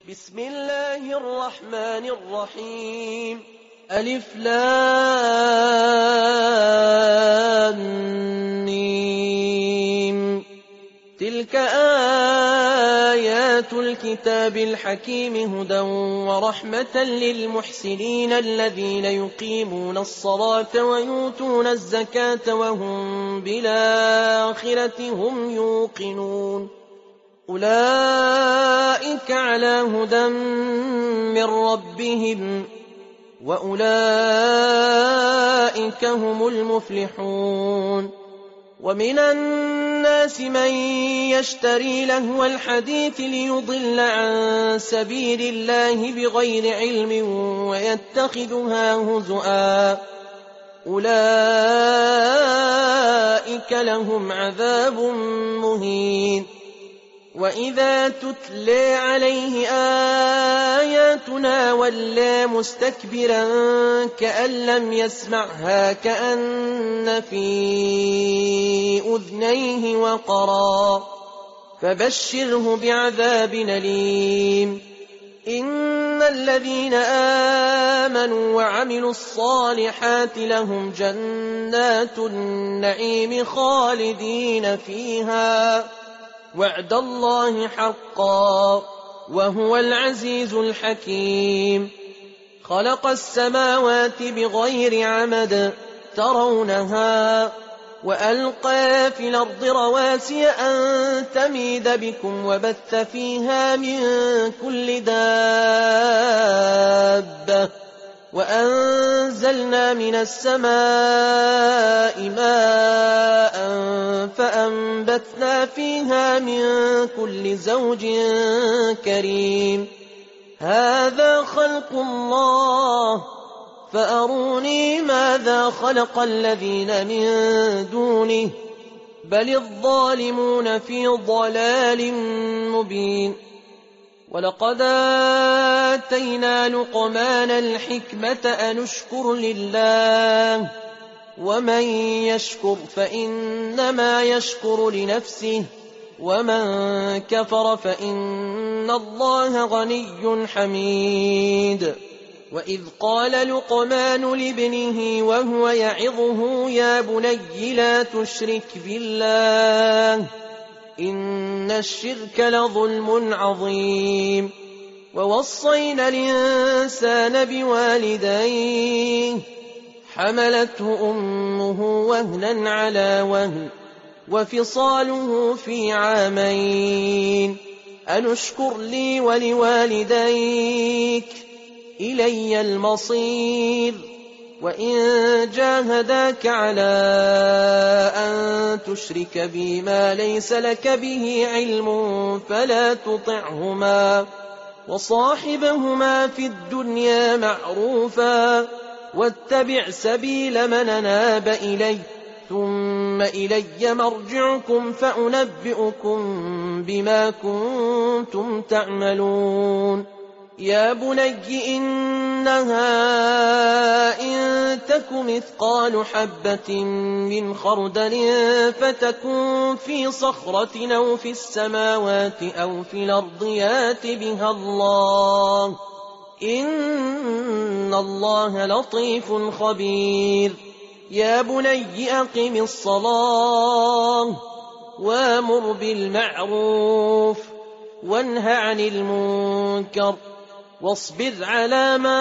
بسم الله الرحمن الرحيم. ألف لام ميم. تلك آيات الكتاب الحكيم هدى ورحمة للمحسنين الذين يقيمون الصلاة ويؤتون الزكاة وهم بالآخرة هم يوقنون. أولئك على هدى من ربهم وأولئك هم المفلحون. ومن الناس من يشتري لهو الحديث ليضل عن سبيل الله بغير علم ويتخذها هزؤا أولئك لهم عذاب مهين. وإذا تتلى عليه آياتنا ولى مستكبرا كأن لم يسمعها كأن في أذنيه وقرا فبشره بعذاب أليم. إن الذين آمنوا وعملوا الصالحات لهم جنات النعيم خالدين فيها وعد الله حقا وهو العزيز الحكيم. خلق السماوات بغير عمد ترونها وألقى في الأرض رواسي أن تميد بكم وبث فيها من كل دابة وأنزلنا من السماء ماء فأنبتنا فيها من كل زوج كريم. هذا خلق الله فأروني ماذا خلق الذين من دونه بل الظالمون في ضلال مبين. ولقد آتينا لقمان الحكمة أن اشكر لله ومن يشكر فإنما يشكر لنفسه ومن كفر فإن الله غني حميد. وإذ قال لقمان لابنه وهو يعظه يا بني لا تشرك بالله إن الشرك لظلم عظيم. ووصينا الإنسان بوالديه حملته أمه وهنا على وهن وفصاله في عامين أن اشكر لي ولوالديك إلي المصير. وإن جاهداك على أن تشرك بي ما ليس لك به علم فلا تطعهما وصاحبهما في الدنيا معروفا واتبع سبيل من أناب إلي ثم إلي مرجعكم فأنبئكم بما كنتم تعملون. يا بني إنها إن تك مثقال حبة من خردل فتكن في صخرة أو في السماوات أو في الأرض يات بها الله إن الله لطيف خبير. يا بني أقم الصلاة وامر بالمعروف وانه عن المنكر واصبر على ما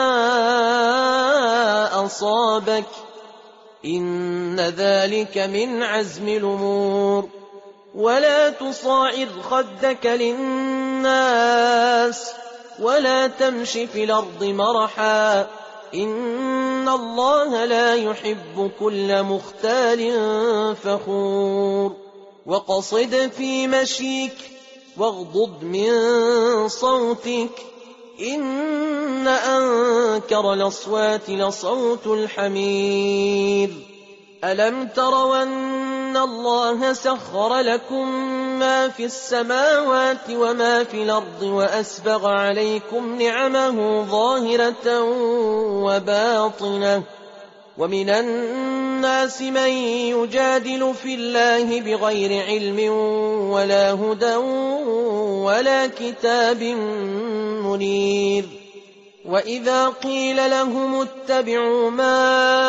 أصابك إن ذلك من عزم الأمور. ولا تصاعر خدك للناس ولا تمش في الأرض مرحا إن الله لا يحب كل مختال فخور. وقصد في مشيك واغضض من صوتك إن أنكر الأصوات لصوت الحمير. ألم تروا أن الله سخر لكم ما في السماوات وما في الأرض وأسبغ عليكم نعمه ظاهرة وباطنة ومن الناس من يجادل في الله بغير علم ولا هدى ولا كتاب منير وإذا قيل لهم اتبعوا ما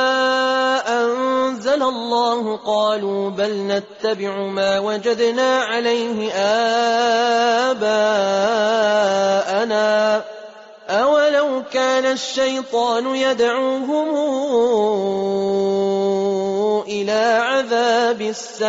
أنزل الله قالوا بل نتبع ما وجدنا عليه آباءنا أولو كان الشيطان يدعوهم إلى عذاب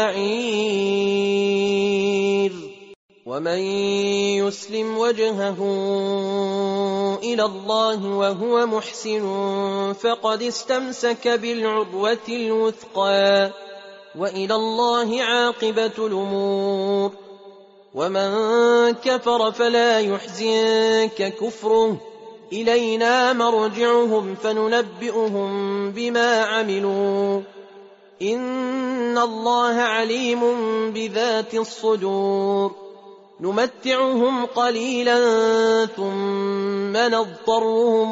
السعير ومن يسلم وجهه إلى الله وهو محسن فقد استمسك بالعروة الوثقى وإلى الله عاقبة الأمور ومن كفر فلا يحزنك كفره إلينا مرجعهم فننبئهم بما عملوا إن الله عليم بذات الصدور نمتعهم قليلا ثم نضطرهم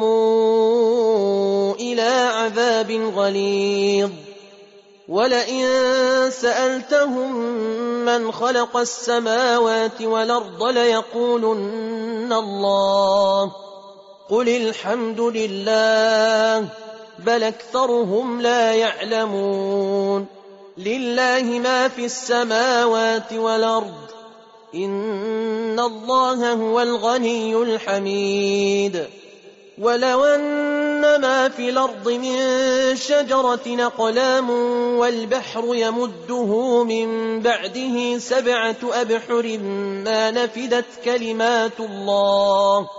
إلى عذاب غليظ ولئن سألتهم من خلق السماوات والأرض ليقولن الله قل الحمد لله بل أكثرهم لا يعلمون لله ما في السماوات والأرض إن الله هو الغني الحميد ولو أن ما في الأرض من شجرة أقلام والبحر يمده من بعده 7 أبحر ما نفدت كلمات الله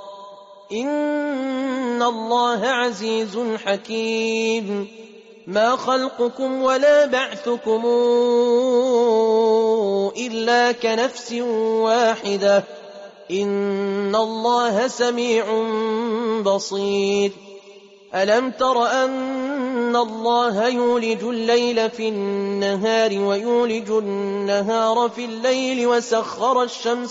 إن الله عزيز حكيم ما خلقكم ولا بعثكم إلا كنفس واحدة إن الله سميع بصير ألم تر أن الله يولج الليل في النهار ويولج النهار في الليل وسخر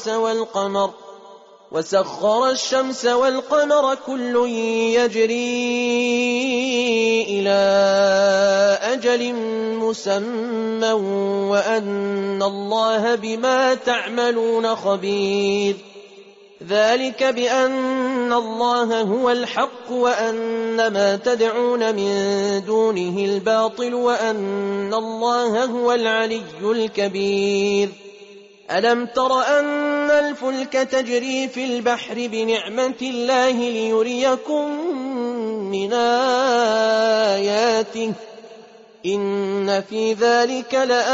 الشمس والقمر كل يجري إلى أجل مسمى وأن الله بما تعملون خبير ذلك بأن الله هو الحق وأن ما تدعون من دونه الباطل وأن الله هو العلي الكبير ألم تر أن الفلك تجري في البحر بنعمة الله ليريكم من آياته إن في ذلك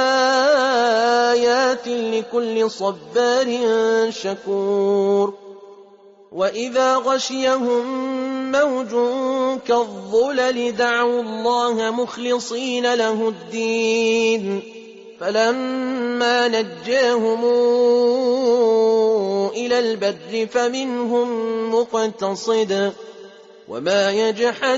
لآيات لكل صبار شكور وإذا غشيهم موج كالظلل دعوا الله مخلصين له الدين فلما نجاهم إلى البر فمنهم مقتصد وما يجحد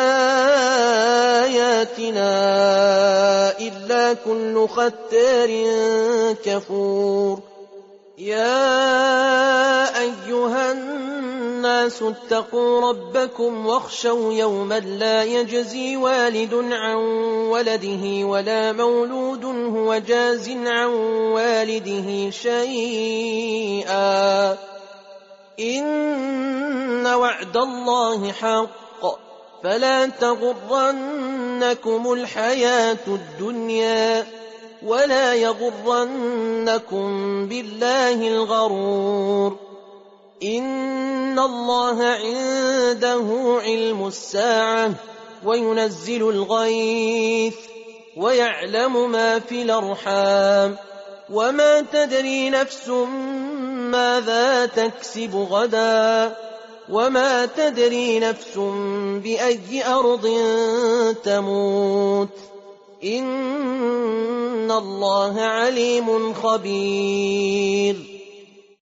بآياتنا إلا كل ختار كفور يا أيها الناس اتقوا ربكم واخشوا يوما لا يجزي والد عن ولده ولا مولود هو جاز عن والده شيئا إن وعد الله حق فلا تغرنكم الحياة الدنيا ولا يغرنكم بالله الغرور إن الله عنده علم الساعة وينزل الغيث ويعلم ما في الأرحام وما تدري نفس ماذا تكسب غدا وما تدري نفس بأي أرض تموت إن الله عليم خبير